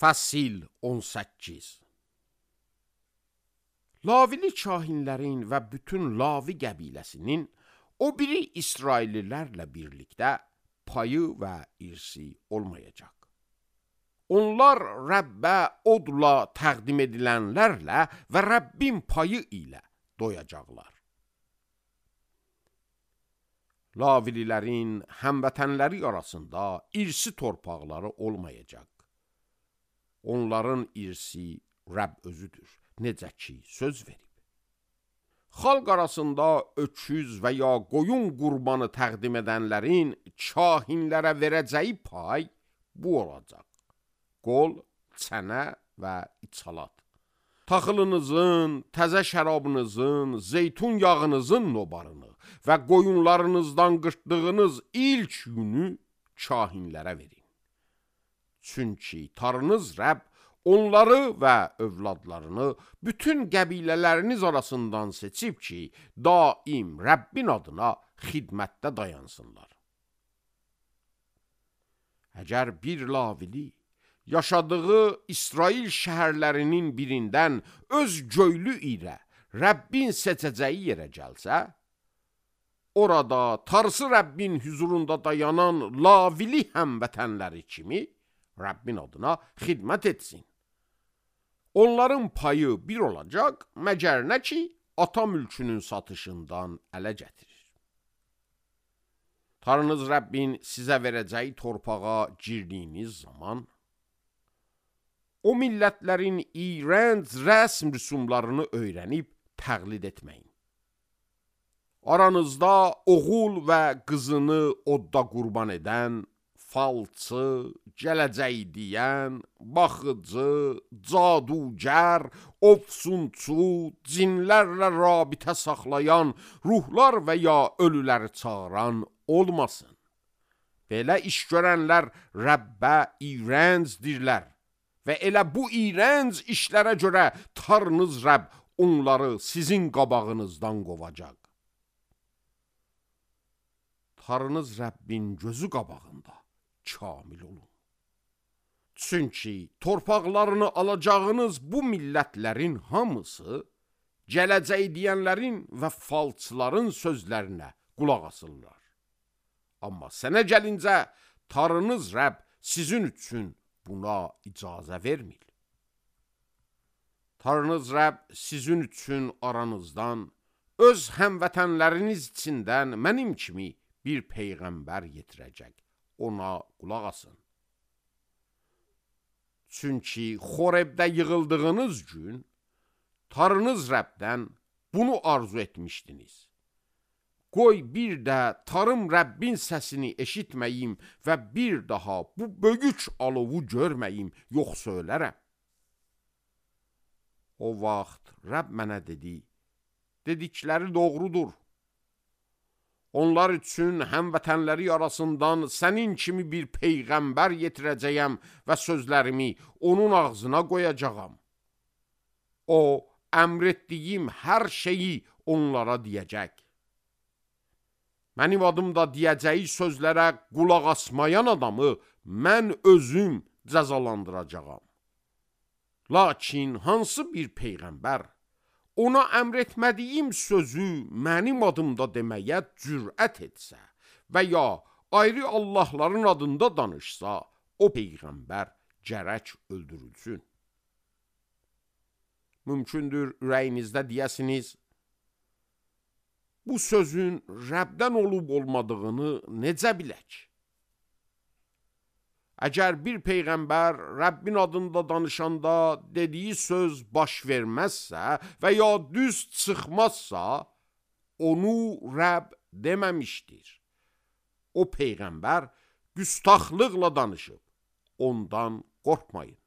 Fəsil 18. Lavili kahinlərin və bütün Lavi qəbiləsinin o biri İsraillilərlə birlikdə payı və irsi olmayacaq. Onlar Rəbbə odla təqdim edilənlərlə və Rəbbin payı ilə doyacaqlar. Lavililərin həmvətənləri arasında irsi torpaqları olmayacaq. Onların irsi Rəbb özüdür, necə ki söz verib. Xalq arasında öküz və ya qoyun qurbanı təqdim edənlərin kahinlərə verəcəyi pay bu olacaq: qol, çənə və içalat. Taxılınızın, təzə şərabınızın, zeytun yağınızın nobarını və qoyunlarınızdan qırtdığınız ilk yünü kahinlərə verin. Çünki Tanrınız Rəbb onları və övladlarını bütün qəbilələriniz arasından seçib ki, daim Rəbbin adına xidmətdə dayansınlar. Əgər bir lavili yaşadığı İsrail şəhərlərinin birindən öz göylü ilə Rəbbin seçəcəyi yerə gəlsə, orada Tarsı Rəbbin huzurunda dayanan lavili həmvətənləri kimi Rəbbin adına xidmət etsin. Onların payı bir olacaq, məgər nə ki, ata mülkünün satışından ələ gətirir. Tanrınız Rəbbin sizə verəcəyi torpağa girdiyiniz zaman, o millətlərin iyrənc rəsm rüsumlarını öyrənib təqlid etməyin. Aranızda oğul və qızını odda qurban edən, falçı, gələcək deyən, baxıcı, cadugər, ofsunçu, cinlərlə rabitə saxlayan, ruhlar və ya ölüləri çağıran olmasın. Belə iş görənlər Rəbbə iyrəncdirlər və elə bu iyrənc işlərə görə Tanrınız Rəbb onları sizin qabağınızdan qovacaq. Tanrınız Rəbbin gözü qabağında kamil olun. Çünki torpaqlarını alacağınız bu millətlərin hamısı gələcək deyənlərin və falçıların sözlərinə qulaq asırlar. Amma sənə gəlincə Tanrınız Rəbb sizin üçün buna icazə vermir. Tanrınız Rəbb sizin üçün aranızdan, öz həmvətənləriniz içindən mənim kimi bir peyğəmbər yetirəcək. Ona qulaq asın. Çünki Xorebdə yığıldığınız gün Tanrınız Rəbbdən bunu arzu etmişdiniz. Qoy bir də Tanrım Rəbbin səsini eşitməyim və bir daha bu bölük alovu görməyim, yoxsa ölərəm. O vaxt Rəbb mənə dedi, dedikləri doğrudur. Onlar üçün həmvətənləri arasından sənin kimi bir peyğəmbər yetirəcəyəm və sözlərimi onun ağzına qoyacağam. O, əmr etdiyim hər şeyi onlara deyəcək. Mənim adımda deyəcəyi sözlərə qulaq asmayan adamı mən özüm cəzalandıracağam. Lakin hansı bir peyğəmbər ona əmr etmədiyim sözü mənim adımda deməyə cürət etsə və ya ayrı Allahların adında danışsa, o peyğəmbər gərək öldürülsün. Mümkündür ürəyinizdə deyəsiniz, bu sözün Rəbdən olub olmadığını necə bilək? Əgər bir peyğəmbər Rəbbin adında danışanda dediyi söz baş verməzsə və ya düz çıxmazsa, onu Rəbb deməmişdir. O peyğəmbər güstaxlıqla danışıb, ondan qorxmayın.